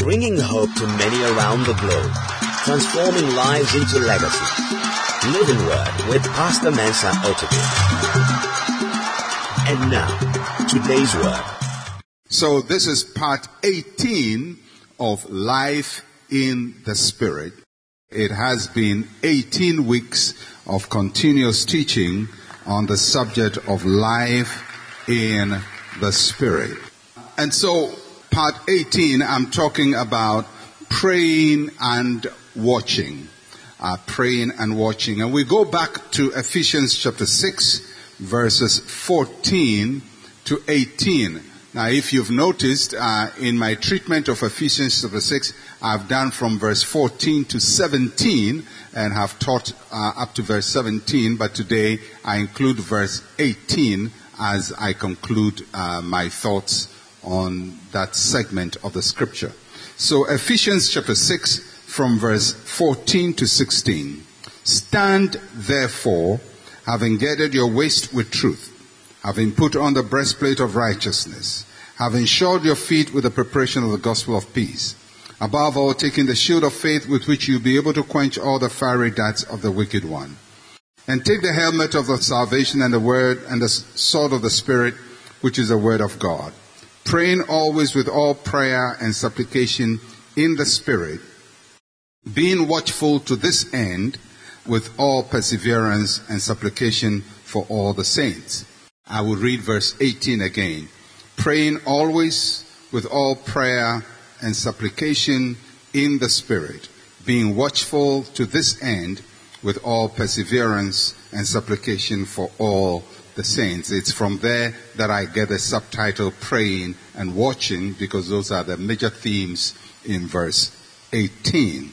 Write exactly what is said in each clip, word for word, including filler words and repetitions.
bringing hope to many around the globe, transforming lives into legacy. Living Word with Pastor Mensa Otabil. And now, today's Word. So this is part eighteen of Life in the Spirit. It has been eighteen weeks of continuous teaching on the subject of life in the Spirit. And so, part eighteen, I'm talking about praying and watching. Uh, praying and watching. And we go back to Ephesians chapter six, verses fourteen to eighteen. Now, if you've noticed, uh, in my treatment of Ephesians chapter six, I've done from verse fourteen to seventeen and have taught uh, up to verse seventeen, but today I include verse eighteen as I conclude uh, my thoughts on that segment of the scripture. So Ephesians chapter six from verse fourteen to sixteen. Stand therefore, having girded your waist with truth, having put on the breastplate of righteousness, having shod your feet with the preparation of the gospel of peace. Above all, taking the shield of faith with which you'll be able to quench all the fiery darts of the wicked one. And take the helmet of the salvation and the word and the sword of the Spirit, which is the word of God. Praying always with all prayer and supplication in the Spirit, being watchful to this end with all perseverance and supplication for all the saints. I will read verse eighteen again. Praying always with all prayer and supplication in the Spirit, being watchful to this end with all perseverance and supplication for all the saints. It's from there that I get the subtitle praying and watching, because those are the major themes in verse eighteen.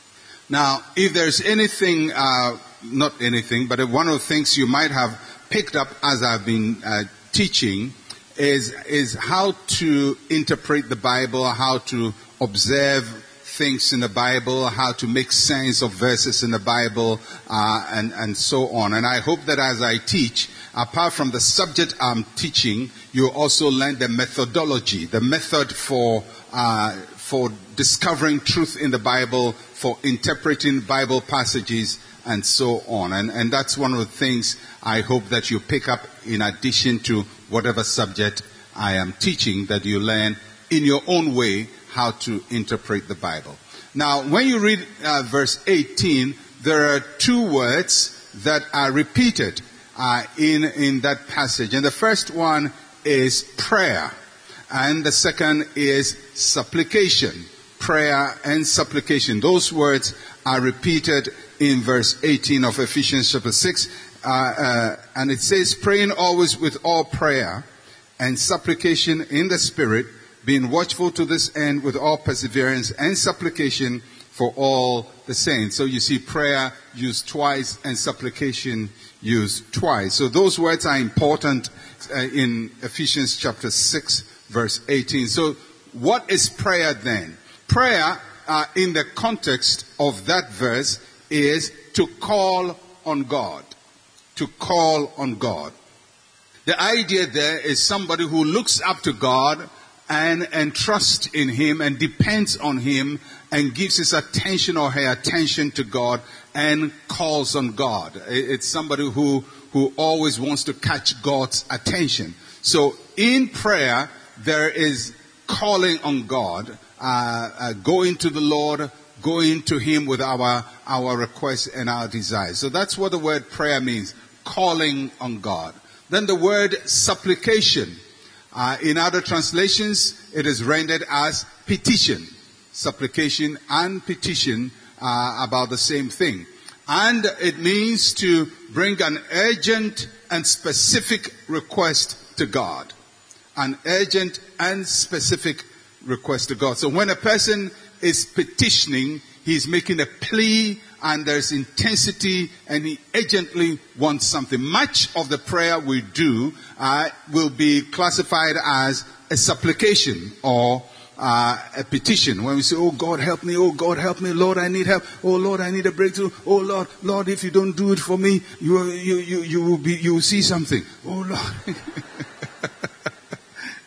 Now, if there's anything, uh, not anything, but one of the things you might have picked up as I've been uh, teaching is, is how to interpret the Bible, how to observe things in the Bible, how to make sense of verses in the Bible, uh, and, and so on. And I hope that as I teach, apart from the subject I'm teaching, you also learn the methodology, the method for, uh, for discovering truth in the Bible, for interpreting Bible passages, and so on. And, and that's one of the things I hope that you pick up in addition to whatever subject I am teaching, that you learn in your own way how to interpret the Bible. Now, when you read uh, verse eighteen, there are two words that are repeated uh, in, in that passage. And the first one is prayer. And the second is supplication. Prayer and supplication. Those words are repeated in verse eighteen of Ephesians chapter six. Uh, uh, and it says, praying always with all prayer and supplication in the Spirit, being watchful to this end with all perseverance and supplication for all the saints. So you see prayer used twice and supplication used twice. So those words are important uh, in Ephesians chapter six, verse eighteen. So what is prayer then? Prayer, uh, in the context of that verse, is to call on God. To call on God. The idea there is somebody who looks up to God and, and trusts in Him and depends on Him and gives his attention or her attention to God and calls on God. It's somebody who, who always wants to catch God's attention. So in prayer, there is calling on God. Uh, uh, going to the Lord, going to Him with our, our requests and our desires. So that's what the word prayer means, calling on God. Then the word supplication. Uh, in other translations, it is rendered as petition. Supplication and petition are about the same thing. And it means to bring an urgent and specific request to God. An urgent and specific request to God. So when a person is petitioning, he's making a plea and there's intensity and he urgently wants something. Much of the prayer we do uh, will be classified as a supplication or uh, a petition. When we say, oh God help me, oh God help me, Lord I need help, oh Lord I need a breakthrough, oh Lord, Lord if you don't do it for me, you you you, you will be you will see something. Oh Lord.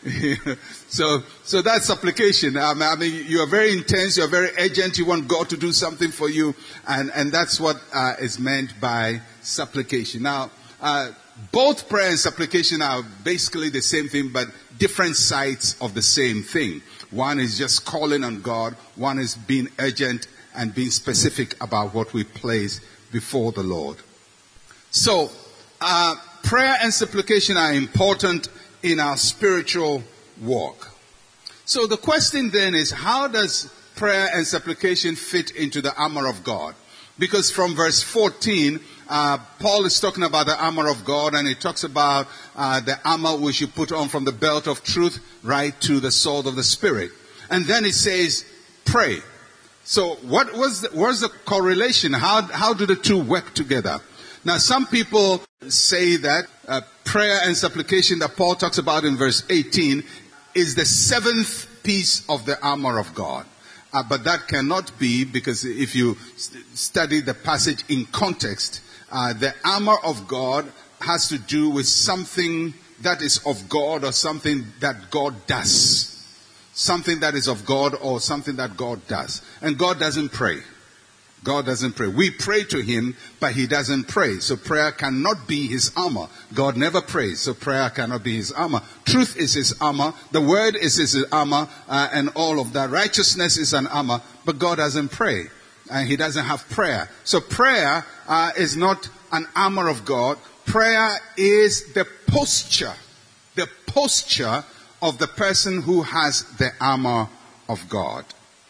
so, so that's supplication. Um, I mean, you are very intense, you are very urgent, you want God to do something for you, and, and that's what uh, is meant by supplication. Now, uh, both prayer and supplication are basically the same thing, but different sides of the same thing. One is just calling on God, one is being urgent and being specific about what we place before the Lord. So, uh, prayer and supplication are important in our spiritual walk. So the question then is, how does prayer and supplication fit into the armor of God? Because from verse fourteen, uh, Paul is talking about the armor of God, and he talks about uh, the armor we should put on from the belt of truth right to the sword of the Spirit. And then he says, pray. So what was the, what's the correlation? How, how do the two work together? Now, some people say that uh, prayer and supplication that Paul talks about in verse eighteen is the seventh piece of the armor of God. Uh, but that cannot be, because if you st- study the passage in context, uh, the armor of God has to do with something that is of God or something that God does. Something that is of God or something that God does. And God doesn't pray. God doesn't pray. We pray to him, but he doesn't pray. So prayer cannot be his armor. God never prays, so prayer cannot be his armor. Truth is his armor. The word is his armor, uh, and all of that. Righteousness is an armor, but God doesn't pray. And he doesn't have prayer. So prayer uh, is not an armor of God. Prayer is the posture, the posture of the person who has the armor of God.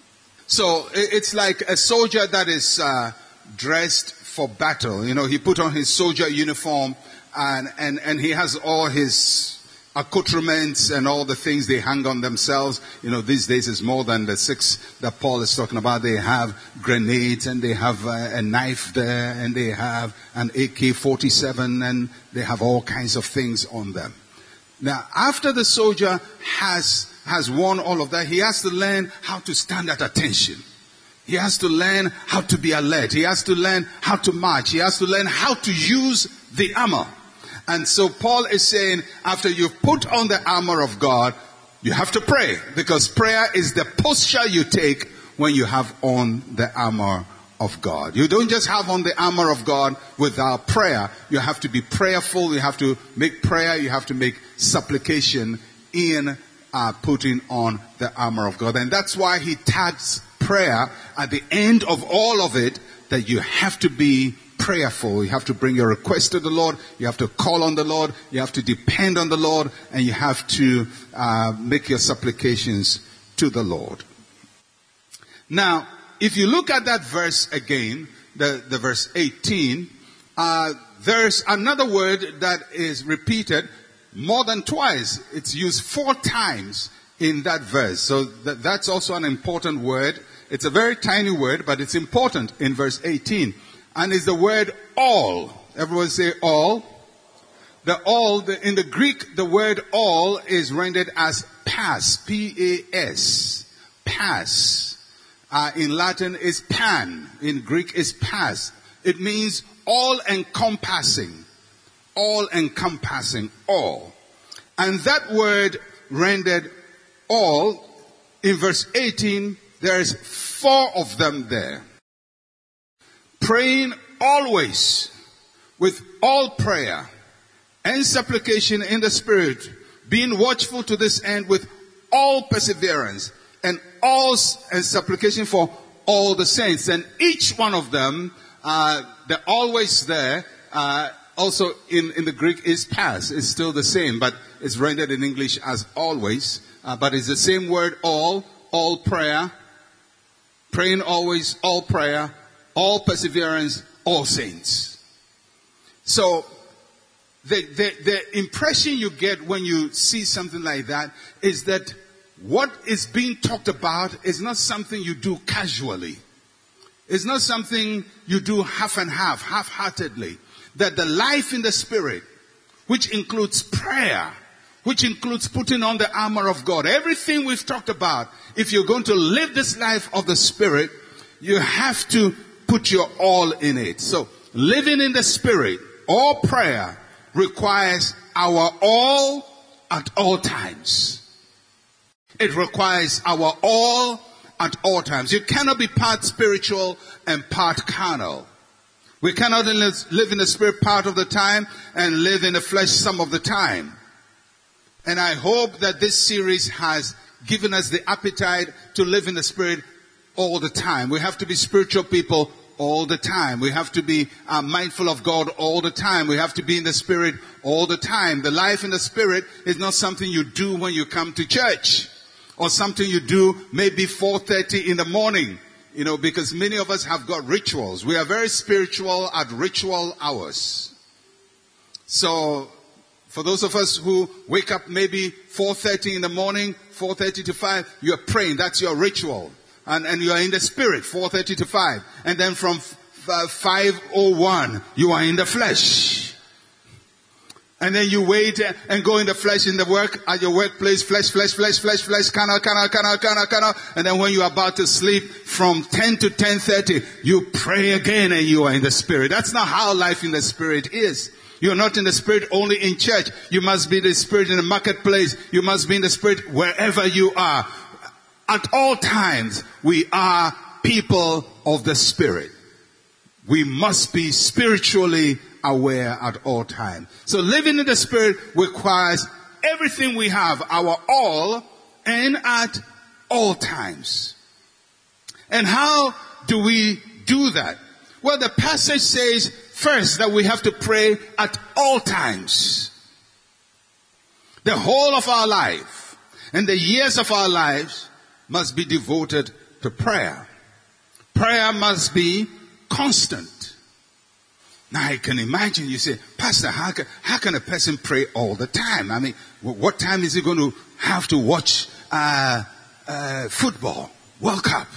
So it's like a soldier that is uh, dressed for battle. You know, he put on his soldier uniform, and, and, and he has all his accoutrements and all the things they hang on themselves. You know, these days is more than the six that Paul is talking about. They have grenades, and they have a, a knife there, and they have an A K forty-seven, and they have all kinds of things on them. Now, after the soldier has has worn all of that, he has to learn how to stand at attention. He has to learn how to be alert. He has to learn how to march. He has to learn how to use the armor. And so Paul is saying, after you've put on the armor of God, you have to pray, because prayer is the posture you take when you have on the armor of God. You don't just have on the armor of God without prayer. You have to be prayerful. You have to make prayer. You have to make supplication in uh, putting on the armor of God. And that's why he tags prayer at the end of all of it, that you have to be prayerful. You have to bring your request to the Lord. You have to call on the Lord. You have to depend on the Lord. And you have to uh, make your supplications to the Lord. Now, if you look at that verse again, the, the verse eighteen, uh, there's another word that is repeated more than twice. It's used four times in that verse. So that, that's also an important word. It's a very tiny word, but it's important in verse eighteen. And it's the word all. Everyone say all. The all, the, in the Greek, the word all is rendered as pas, P A S, pas. Uh, in Latin is pan. In Greek is pas. It means all encompassing. All encompassing. All. And that word rendered all, in verse eighteen, there's four of them there. Praying always with all prayer and supplication in the Spirit, being watchful to this end with all perseverance and all and supplication for all the saints. And each one of them, uh, the always there, uh, also in, in the Greek is pas. It's still the same, but it's rendered in English as always. Uh, but it's the same word, all, all prayer, praying always, all prayer, all perseverance, all saints. So, the, the, the impression you get when you see something like that is that what is being talked about is not something you do casually. It's not something you do half and half, half-heartedly. That the life in the Spirit, which includes prayer, which includes putting on the armor of God, everything we've talked about, if you're going to live this life of the Spirit, you have to put your all in it. So, living in the Spirit, all prayer, requires our all at all times. It requires our all at all times. You cannot be part spiritual and part carnal. We cannot live in the spirit part of the time and live in the flesh some of the time. And I hope that this series has given us the appetite to live in the spirit all the time. We have to be spiritual people all the time. We have to be uh, mindful of God all the time. We have to be in the spirit all the time. The life in the spirit is not something you do when you come to church, or something you do maybe four thirty in the morning. You know, because many of us have got rituals. We are very spiritual at ritual hours. So, for those of us who wake up maybe four thirty in the morning, four thirty to five, you are praying. That's your ritual. And, and you are in the spirit, four thirty to five. And then from five oh one, you are in the flesh. And then you wait and go in the flesh in the work, at your workplace, flesh, flesh, flesh, flesh, flesh, carnal, carnal, carnal, carnal, carnal. And then when you are about to sleep, from ten to ten thirty, you pray again and you are in the spirit. That's not how life in the spirit is. You're not in the spirit only in church. You must be in the spirit in the marketplace. You must be in the spirit wherever you are. At all times, we are people of the spirit. We must be spiritually aware at all times. So living in the spirit requires everything we have, our all, and at all times. And how do we do that? Well, the passage says first that we have to pray at all times. The whole of our life and the years of our lives must be devoted to prayer. Prayer must be constant. Now I can imagine you say, Pastor, how can, how can a person pray all the time? I mean, what time is he going to have to watch uh, uh, football, World Cup?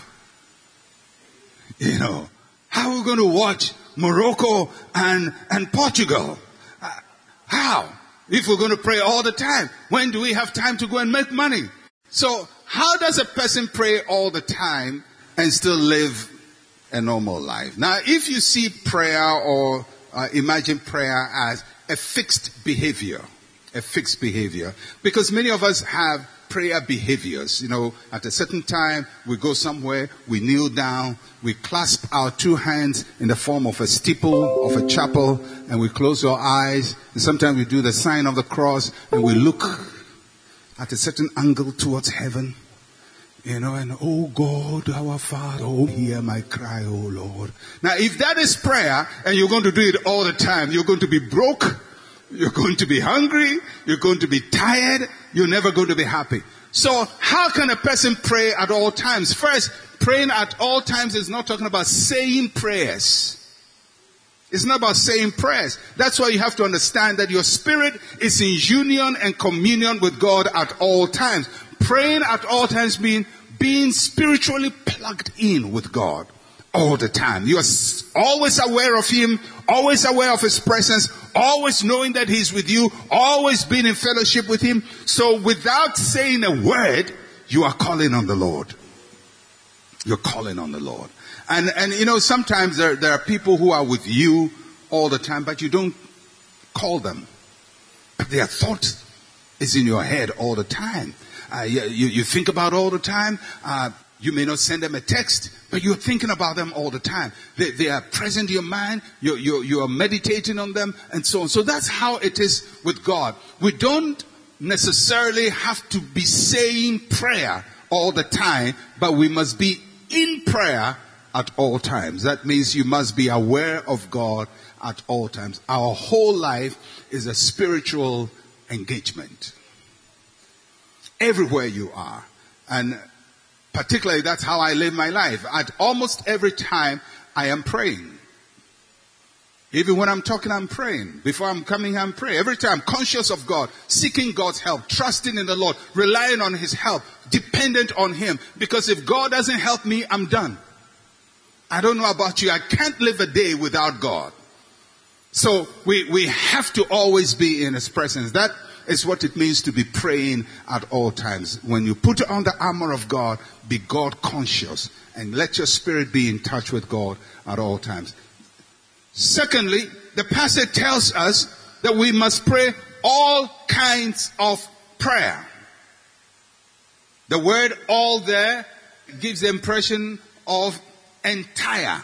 You know, how are we going to watch Morocco and, and Portugal? Uh, how? If we're going to pray all the time, when do we have time to go and make money? So how does a person pray all the time and still live a normal life? Now, if you see prayer or uh, imagine prayer as a fixed behavior, a fixed behavior, because many of us have prayer behaviors. You know, at a certain time, we go somewhere, we kneel down, we clasp our two hands in the form of a steeple of a chapel, and we close our eyes, and sometimes we do the sign of the cross, and we look at a certain angle towards heaven. You know, and oh God, our Father, oh hear my cry, oh Lord. Now, if that is prayer, and you're going to do it all the time, you're going to be broke, you're going to be hungry, you're going to be tired, you're never going to be happy. So, how can a person pray at all times? First, praying at all times is not talking about saying prayers. It's not about saying prayers. That's why you have to understand that your spirit is in union and communion with God at all times. Praying at all times means being spiritually plugged in with God all the time. You are always aware of Him, always aware of His presence, always knowing that He's with you, always being in fellowship with Him. So without saying a word, you are calling on the Lord. You're calling on the Lord. And, and you know, sometimes there, there are people who are with you all the time, but you don't call them. But their thought is in your head all the time. Uh, you, you think about all the time. Uh, you may not send them a text, but you're thinking about them all the time. They, they are present in your mind. You, you, you are meditating on them and so on. So that's how it is with God. We don't necessarily have to be saying prayer all the time, but we must be in prayer at all times. That means you must be aware of God at all times. Our whole life is a spiritual engagement. Everywhere you are. And particularly that's how I live my life. At almost every time I am praying. Even when I'm talking, I'm praying. Before I'm coming, I'm praying. Every time, conscious of God, seeking God's help, trusting in the Lord, relying on His help, dependent on Him. Because if God doesn't help me, I'm done. I don't know about you. I can't live a day without God. So we, we have to always be in His presence. That is what it means to be praying at all times. When you put on the armor of God, be God conscious and let your spirit be in touch with God at all times. Secondly, the passage tells us that we must pray all kinds of prayer. The word all there gives the impression of entire.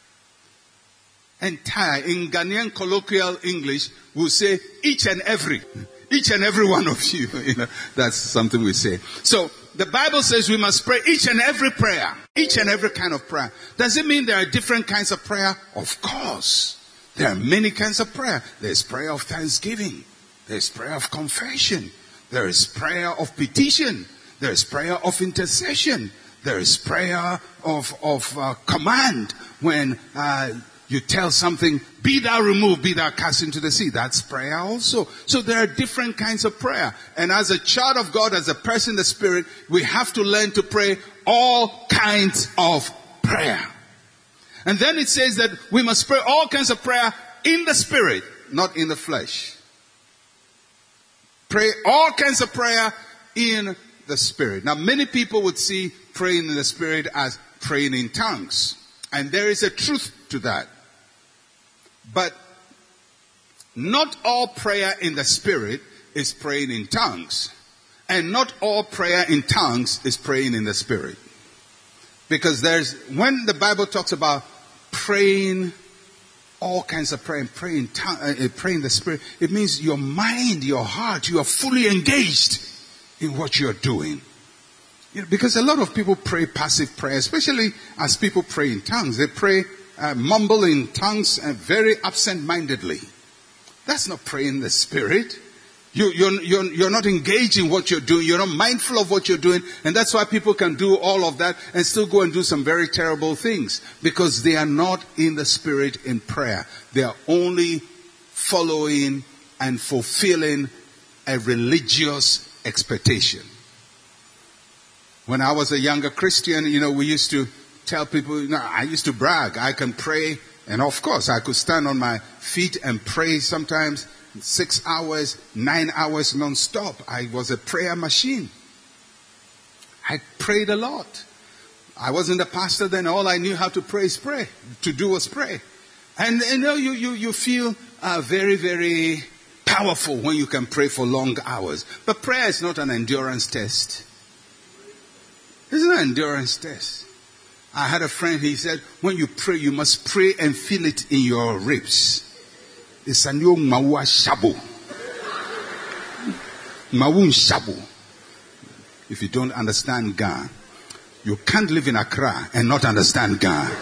Entire. In Ghanaian colloquial English, we'll say each and every. Each and every one of you. You know, that's something we say. So, the Bible says we must pray each and every prayer. Each and every kind of prayer. Does it mean there are different kinds of prayer? Of course. There are many kinds of prayer. There's prayer of thanksgiving. There's prayer of confession. There is prayer of petition. There is prayer of intercession. There is prayer of, of uh, command. When uh, you tell something, be thou removed, be thou cast into the sea. That's prayer also. So there are different kinds of prayer. And as a child of God, as a person in the Spirit, we have to learn to pray all kinds of prayer. And then it says that we must pray all kinds of prayer in the Spirit, not in the flesh. Pray all kinds of prayer in the Spirit. Now, many people would see praying in the Spirit as praying in tongues. And there is a truth to that. But not all prayer in the Spirit is praying in tongues. And not all prayer in tongues is praying in the Spirit. Because there's, when the Bible talks about praying all kinds of prayer, and praying, tongue, uh, praying in the Spirit, it means your mind, your heart, you are fully engaged in what you're doing. You know, because a lot of people pray passive prayer, especially as people pray in tongues. They pray, uh, mumble in tongues and very absent-mindedly. That's not praying in the Spirit. You, you're, you're, you're not engaged in what you're doing. You're not mindful of what you're doing. And that's why people can do all of that and still go and do some very terrible things. Because they are not in the Spirit in prayer. They are only following and fulfilling a religious expectation. When I was a younger Christian, you know, we used to tell people, you know, I used to brag. I can pray. And of course, I could stand on my feet and pray sometimes six hours, nine hours non-stop. I was a prayer machine. I prayed a lot. I wasn't a pastor then. All I knew how to pray is pray. To do was pray. And you know, you, you, you feel uh, very, very powerful when you can pray for long hours. But prayer is not an endurance test. It's not an endurance test. I had a friend, he said, when you pray, you must pray and feel it in your ribs. It's a new mawa shabu. Mawun shabu. If you don't understand Ga, you can't live in Accra and not understand Ga.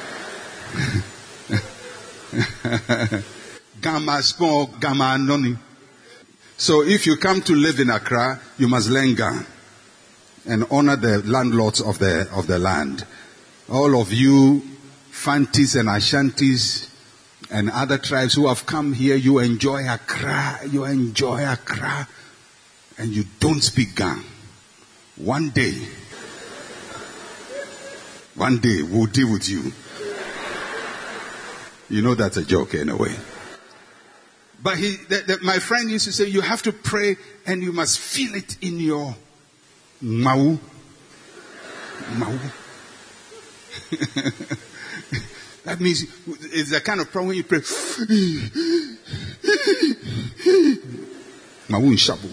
Gama small, Gama noni. So if you come to live in Accra, you must learn Ga and honor the landlords of the of the land. All of you Fantis and Ashantis and other tribes who have come here, you enjoy Accra, you enjoy Accra, and you don't speak Ga. One day, one day we'll deal with you. You know that's a joke anyway. But he, the, the, my friend used to say, you have to pray and you must feel it in your mau. Mau. That means it's the kind of problem when you pray. Mau shabu.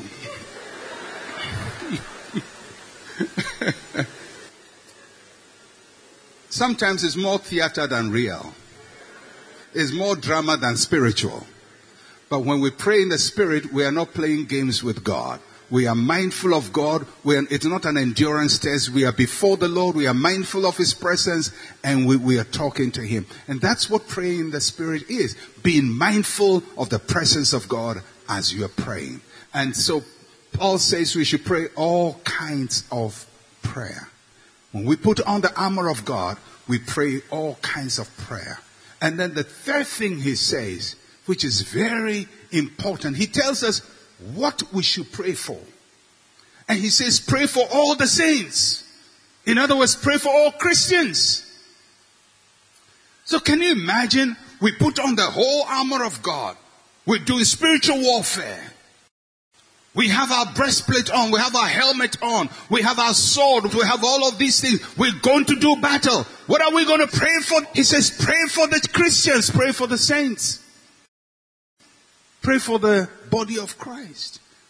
Sometimes it's more theater than real. It's more drama than spiritual. But when we pray in the Spirit, we are not playing games with God. We are mindful of God. We are, it's not an endurance test. We are before the Lord. We are mindful of His presence. And we, we are talking to Him. And that's what praying in the Spirit is. Being mindful of the presence of God as you are praying. And so Paul says we should pray all kinds of prayer. When we put on the armor of God, we pray all kinds of prayer. And then the third thing he says, which is very important, he tells us what we should pray for. And he says, pray for all the saints. In other words, pray for all Christians. So can you imagine, we put on the whole armor of God. We're doing spiritual warfare. We have our breastplate on. We have our helmet on. We have our sword. We have all of these things. We're going to do battle. What are we going to pray for? He says, pray for the Christians. Pray for the saints. Pray for the body of Christ.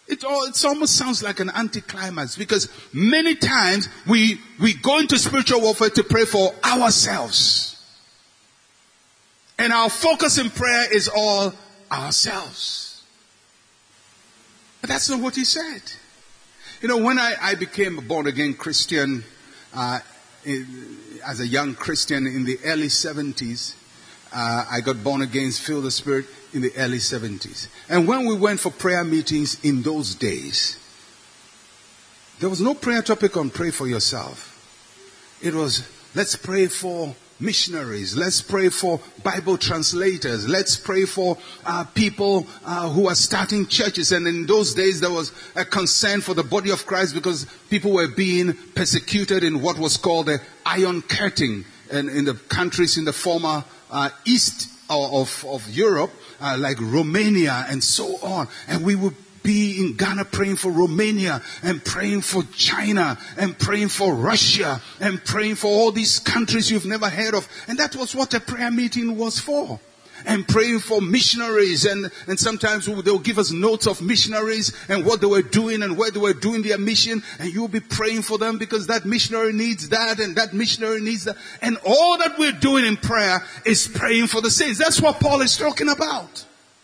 It, all, it almost sounds like an anticlimax, because many times we, we go into spiritual warfare to pray for ourselves. And our focus in prayer is all ourselves. But that's not what he said. You know, when I, I became a born-again Christian, uh, in, as a young Christian in the early seventies, uh, I got born again, filled the Spirit in the early seventies. And when we went for prayer meetings in those days, there was no prayer topic on pray for yourself. It was, let's pray for missionaries. Let's pray for Bible translators. Let's pray for uh, people uh, who are starting churches. And in those days, there was a concern for the body of Christ, because people were being persecuted in what was called the Iron Curtain, and in the countries in the former uh, east of, of Europe, uh, like Romania and so on. And we would be in Ghana praying for Romania, and praying for China, and praying for Russia, and praying for all these countries you've never heard of. And that was what a prayer meeting was for. And praying for missionaries, and, and sometimes they'll give us notes of missionaries and what they were doing and where they were doing their mission, and you'll be praying for them because that missionary needs that and that missionary needs that. And all that we're doing in prayer is praying for the saints. That's what Paul is talking about.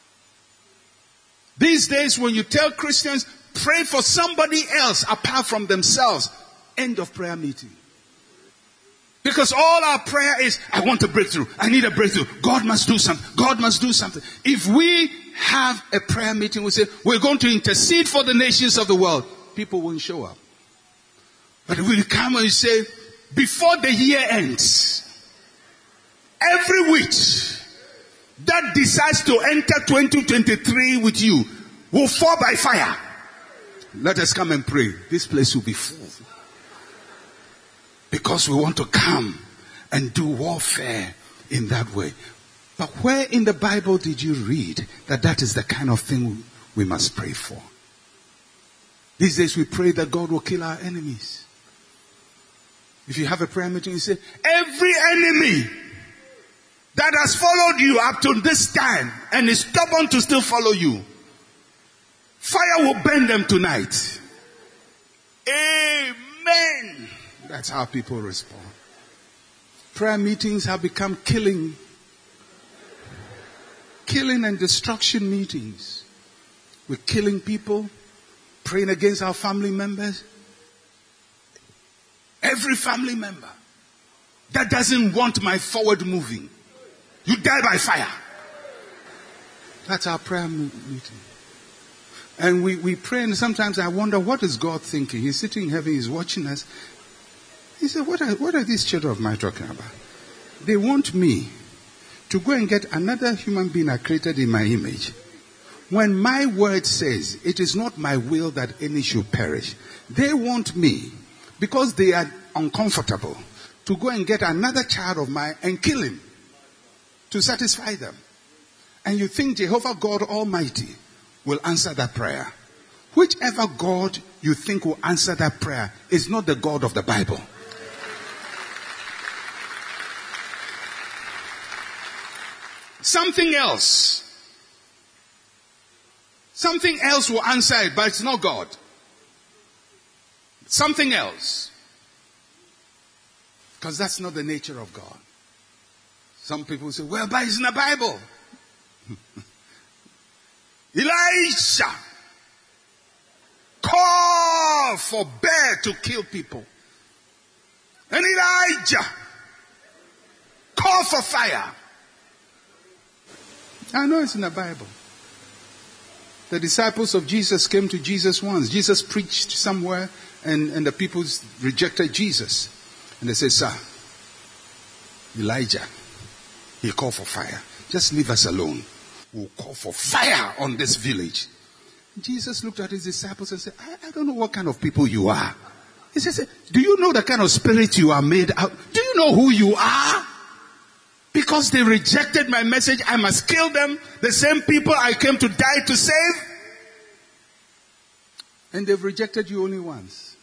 These days, when you tell Christians, pray for somebody else apart from themselves, end of prayer meeting. Because all our prayer is, I want a breakthrough. I need a breakthrough. God must do something. God must do something. If we have a prayer meeting, we say, we're going to intercede for the nations of the world, people won't show up. But if we come and say, before the year ends, every witch that decides to enter twenty twenty-three with you will fall by fire. Let us come and pray. This place will be full. Because we want to come and do warfare in that way. But where in the Bible did you read that that is the kind of thing we must pray for? These days we pray that God will kill our enemies. If you have a prayer meeting, you say, every enemy that has followed you up to this time and is stubborn to still follow you, fire will burn them tonight. Amen. That's how people respond. Prayer meetings have become killing, killing and destruction meetings. We're killing people, praying against our family members. Every family member that doesn't want my forward moving, you die by fire. That's our prayer meeting. And we, we pray, and sometimes I wonder, what is God thinking? He's sitting in heaven, he's watching us. He said, what are, what are these children of mine talking about? They want me to go and get another human being I created in my image. When my word says, it is not my will that any should perish. They want me, because they are uncomfortable, to go and get another child of mine and kill him to satisfy them. And you think Jehovah God Almighty will answer that prayer. Whichever God you think will answer that prayer is not the God of the Bible. Something else. Something else will answer it, but it's not God. Something else. Because that's not the nature of God. Some people say, well, but it's in the Bible. Elijah called for bear to kill people. And Elijah called for fire. I know it's in the Bible. The disciples of Jesus came to Jesus once. Jesus preached somewhere, and, and the people rejected Jesus. And they said, sir, Elijah, he called for fire. Just leave us alone. We'll call for fire on this village. Jesus looked at his disciples and said, I, I don't know what kind of people you are. He said, do you know the kind of spirit you are made out? Do you know who you are? Because they rejected my message, I must kill them. The same people I came to die to save. And they've rejected you only once.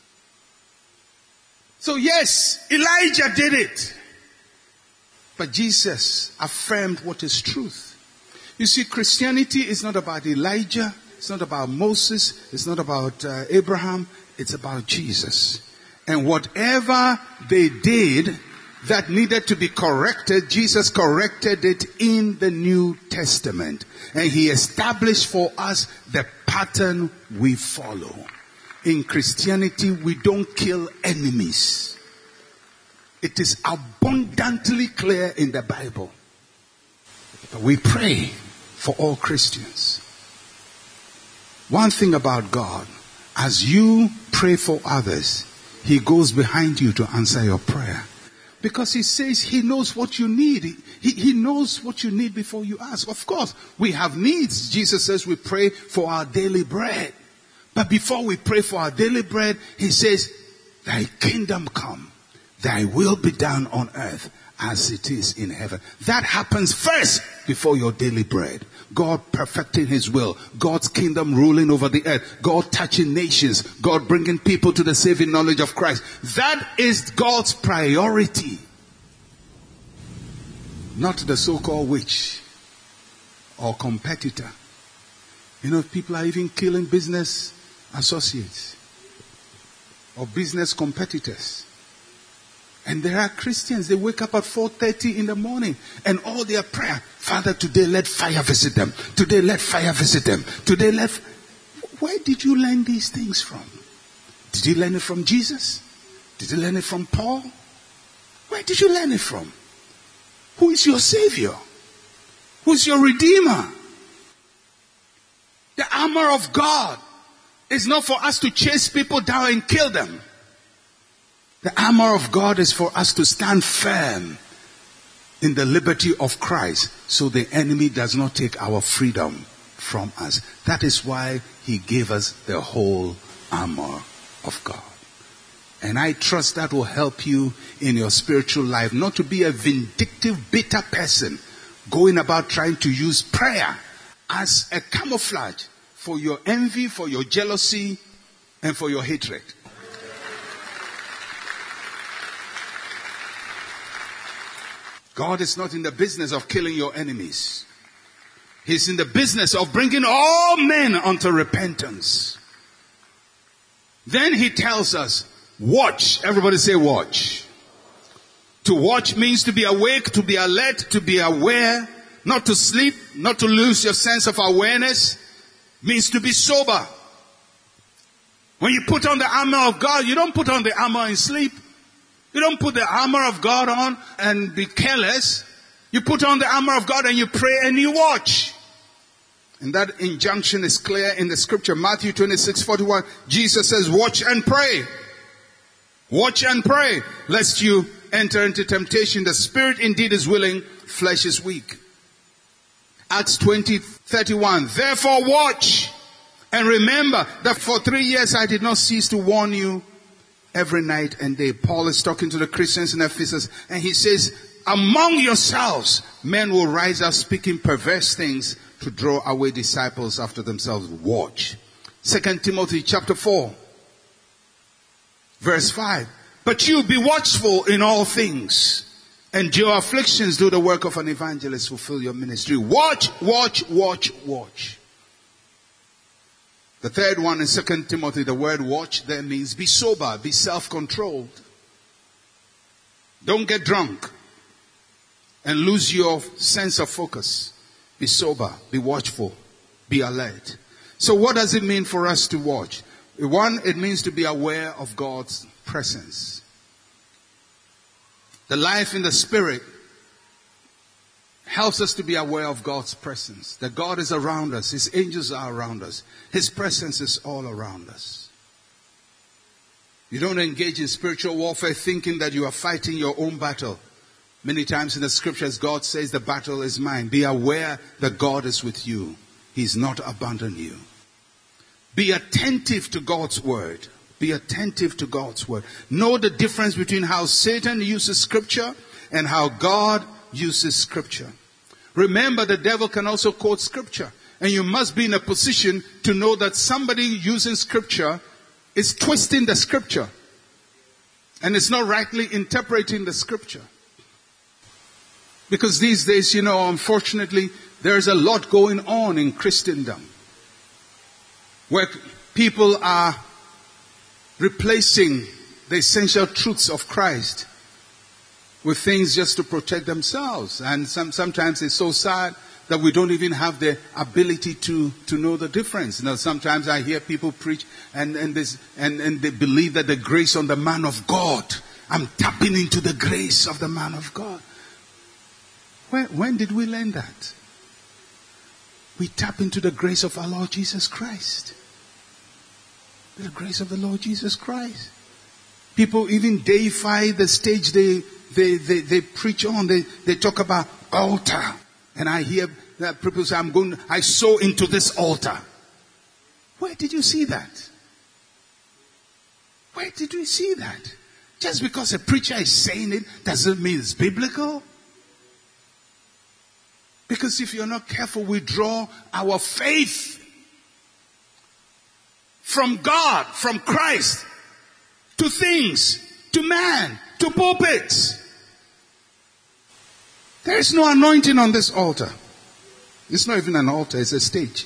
So yes, Elijah did it. But Jesus affirmed what is truth. You see, Christianity is not about Elijah. It's not about Moses. It's not about uh, Abraham. It's about Jesus. And whatever they did that needed to be corrected, Jesus corrected it in the New Testament. And he established for us the pattern we follow. In Christianity, we don't kill enemies. It is abundantly clear in the Bible. But we pray for all Christians. One thing about God, as you pray for others, he goes behind you to answer your prayer. Because he says he knows what you need. He, he, he knows what you need before you ask. Of course, we have needs. Jesus says we pray for our daily bread. But before we pray for our daily bread, he says, thy kingdom come, thy will be done on earth as it is in heaven. That happens first before your daily bread. God perfecting his will. God's kingdom ruling over the earth. God touching nations. God bringing people to the saving knowledge of Christ. That is God's priority. Not the so-called witch or competitor. You know, people are even killing business associates or business competitors. And there are Christians, they wake up at four thirty in the morning and all their prayer, Father, today let fire visit them. Today let fire visit them. Today let... Where did you learn these things from? Did you learn it from Jesus? Did you learn it from Paul? Where did you learn it from? Who is your Savior? Who is your Redeemer? The armor of God is not for us to chase people down and kill them. The armor of God is for us to stand firm in the liberty of Christ so the enemy does not take our freedom from us. That is why he gave us the whole armor of God. And I trust that will help you in your spiritual life, not to be a vindictive, bitter person going about trying to use prayer as a camouflage for your envy, for your jealousy, and for your hatred. God is not in the business of killing your enemies. He's in the business of bringing all men unto repentance. Then he tells us, watch. Everybody say watch. To watch means to be awake, to be alert, to be aware, not to sleep, not to lose your sense of awareness. Means to be sober. When you put on the armor of God, you don't put on the armor in sleep. You don't put the armor of God on and be careless. You put on the armor of God and you pray and you watch. And that injunction is clear in the scripture. Matthew twenty-six forty-one. Jesus says, watch and pray. Watch and pray, lest you enter into temptation. The spirit indeed is willing, flesh is weak. Acts twenty thirty-one. Therefore watch and remember that for three years I did not cease to warn you every night and day. Paul is talking to the Christians in Ephesus and he says, among yourselves men will rise up speaking perverse things to draw away disciples after themselves. Watch. Second Timothy chapter four verse five. But you be watchful in all things. Endure afflictions, do the work of an evangelist, fulfill your ministry. Watch, watch, watch, watch. The third one in Second Timothy, the word watch there means be sober, be self-controlled. Don't get drunk and lose your sense of focus. Be sober, be watchful, be alert. So what does it mean for us to watch? One, it means to be aware of God's presence. The life in the Spirit helps us to be aware of God's presence. That God is around us. His angels are around us. His presence is all around us. You don't engage in spiritual warfare thinking that you are fighting your own battle. Many times in the scriptures, God says the battle is mine. Be aware that God is with you. He's not abandoned you. Be attentive to God's word. Be attentive to God's word. Know the difference between how Satan uses scripture and how God uses scripture. Remember, the devil can also quote scripture. And you must be in a position to know that somebody using scripture is twisting the scripture. And it's not rightly interpreting the scripture. Because these days, you know, unfortunately, there's a lot going on in Christendom. where people are replacing the essential truths of Christ with things just to protect themselves. And some, sometimes it's so sad that we don't even have the ability to, to know the difference. You know, sometimes I hear people preach and, and, this, and, and they believe that the grace on the man of God, I'm tapping into the grace of the man of God. When, when did we learn that? We tap into the grace of our Lord Jesus Christ. The grace of the Lord Jesus Christ. People even deify the stage they, they, they, they preach on. They, they talk about altar. And I hear that people say, I'm going, I sow into this altar. Where did you see that? Where did we see that? Just because a preacher is saying it doesn't mean it's biblical. Because if you're not careful, we draw our faith from God, from Christ, to things, to man, to pulpits. There is no anointing on this altar. It's not even an altar, it's a stage.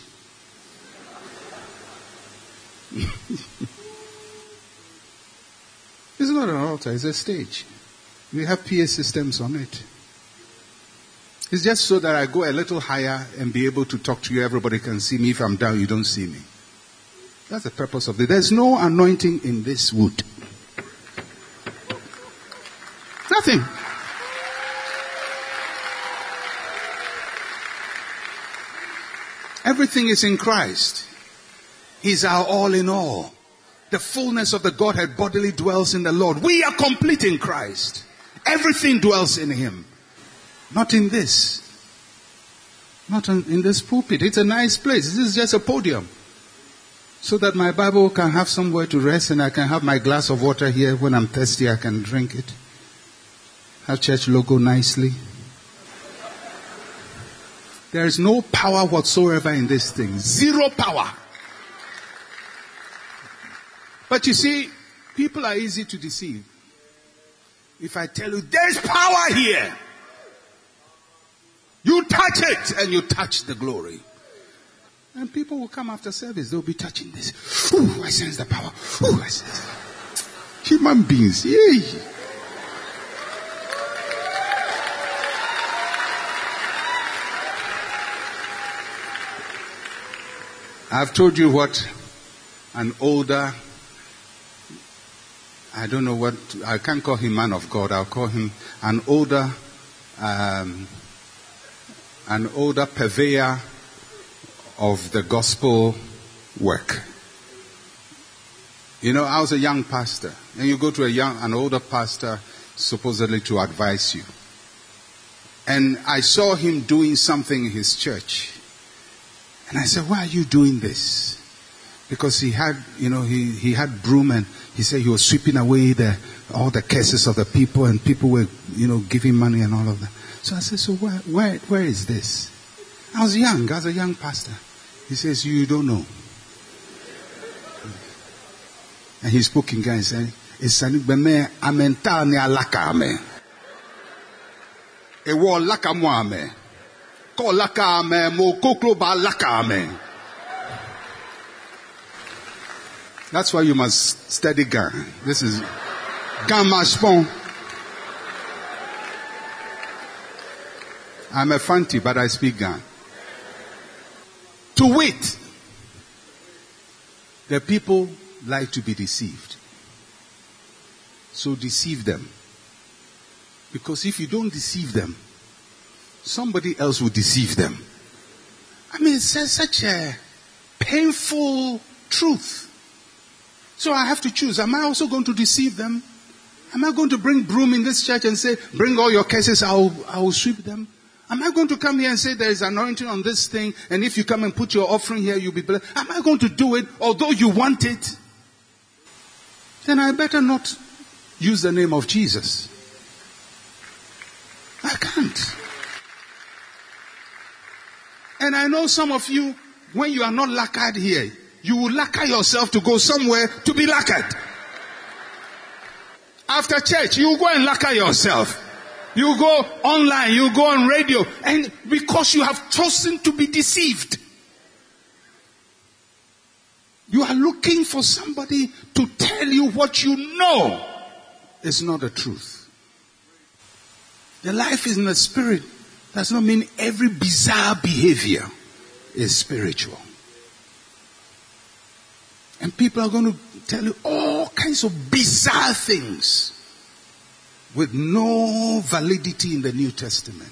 It's not an altar, it's a stage. We have P A systems on it. It's just so that I go a little higher and be able to talk to you. Everybody can see me. If I'm down, you don't see me. That's the purpose of it. There's no anointing in this wood. Nothing. Everything is in Christ. He's our all in all. The fullness of the Godhead bodily dwells in the Lord. We are complete in Christ. Everything dwells in Him. Not in this. Not in, in this pulpit. It's a nice place. This is just a podium. So that my Bible can have somewhere to rest and I can have my glass of water here. When I'm thirsty, I can drink it. Have church logo nicely. There is no power whatsoever in this thing. Zero power. But you see, people are easy to deceive. If I tell you, there's power here. You touch it and you touch the glory. And people will come after service. They'll be touching this. Ooh, I sense the power. Ooh, I sense. Human beings. Yay. I've told you what an older, I don't know what, I can't call him man of God. I'll call him an older, um, an older purveyor of the gospel work. You know, I was a young pastor, and you go to a young, an older pastor supposedly to advise you. And I saw him doing something in his church. And I said, why are you doing this? Because he had, you know, he, he had broom and he said he was sweeping away the, all the curses of the people and people were, you know, giving money and all of that. So I said, so where, where, where is this? I was young, I was a young pastor. He says, you don't know. And he spoke in Ghana and said, it's an ibeme amental ne alaka ame. E wo laka mo ame. Ko laka ame mo koklo ba laka ame. That's why you must study Ghana. This is Gamashpon. I'm a Fanti, but I speak Ghana. To wit, the people like to be deceived. So deceive them. Because if you don't deceive them, somebody else will deceive them. I mean, it's such a painful truth. So I have to choose. Am I also going to deceive them? Am I going to bring broom in this church and say, bring all your cases, I will, I will sweep them? Am I going to come here and say there is anointing on this thing, and if you come and put your offering here, you'll be blessed? Am I going to do it, although you want it? Then I better not use the name of Jesus. I can't. And I know some of you, when you are not lacquered here, you will lacquer yourself to go somewhere to be lacquered. After church, you go and lacquer yourself. You go online, you go on radio, and because you have chosen to be deceived. You are looking for somebody to tell you what you know is not the truth. The life is in the spirit does not mean every bizarre behavior is spiritual. And people are going to tell you all kinds of bizarre things with no validity in the New Testament.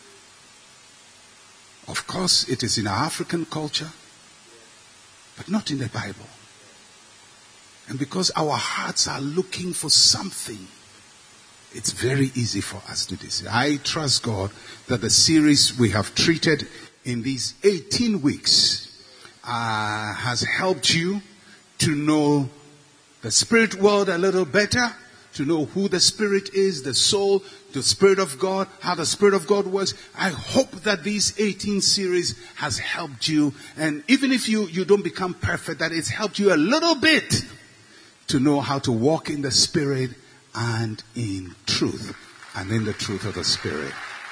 Of course, it is in our African culture, but not in the Bible. And because our hearts are looking for something, it's very easy for us to do this. I trust God that the series we have treated in these eighteen weeks uh, has helped you to know the spirit world a little better, to know who the spirit is, the soul, the Spirit of God, how the Spirit of God works. I hope that these eighteen series has helped you. And even if you, you don't become perfect, that it's helped you a little bit to know how to walk in the Spirit and in truth. And in the truth of the Spirit.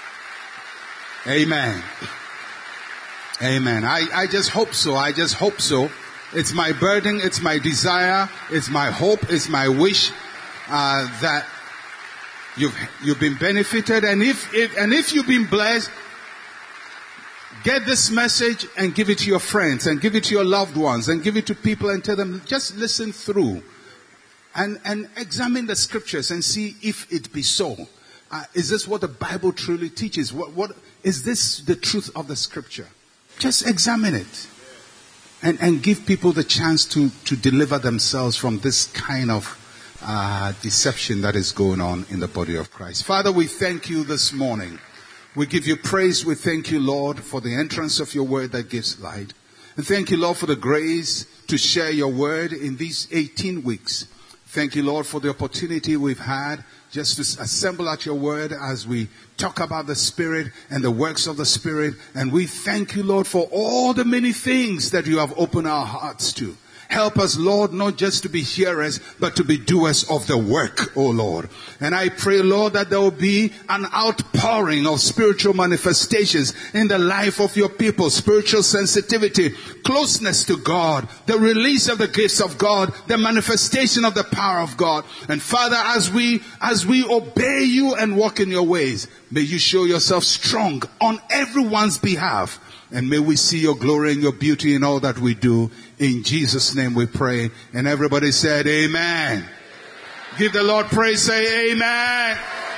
Amen. Amen. I, I just hope so. I just hope so. It's my burden. It's my desire. It's my hope. It's my wish uh, that You've, you've been benefited, and if, if, and if you've been blessed, get this message and give it to your friends, and give it to your loved ones, and give it to people and tell them, just listen through, and, and examine the scriptures and see if it be so. Uh, is this what the Bible truly teaches? What, what, is this the truth of the scripture? Just examine it, and, and give people the chance to, to deliver themselves from this kind of Uh, deception that is going on in the body of Christ. Father, we thank you this morning. We give you praise. We thank you, Lord, for the entrance of your word that gives light. And thank you, Lord, for the grace to share your word in these eighteen weeks. Thank you, Lord, for the opportunity we've had just to assemble at your word as we talk about the Spirit and the works of the Spirit. And we thank you, Lord, for all the many things that you have opened our hearts to. Help us, Lord, not just to be hearers, but to be doers of the work, oh Lord. And I pray, Lord, that there will be an outpouring of spiritual manifestations in the life of your people. Spiritual sensitivity, closeness to God, the release of the gifts of God, the manifestation of the power of God. And Father, as we, as we obey you and walk in your ways, may you show yourself strong on everyone's behalf. And may we see your glory and your beauty in all that we do. In Jesus' name we pray. And everybody said, amen. Give the Lord praise. Say amen.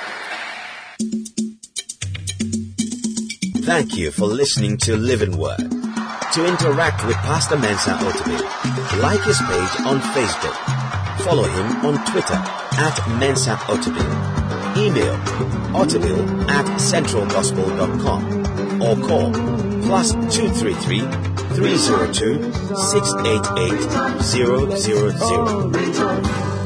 Thank you for listening to Living Word. To interact with Pastor Mensa Otabil, like his page on Facebook. Follow him on Twitter at Mensa Otabil. Email otabil at central gospel dot com or call plus two three three, three zero two, six eight eight, zero zero zero.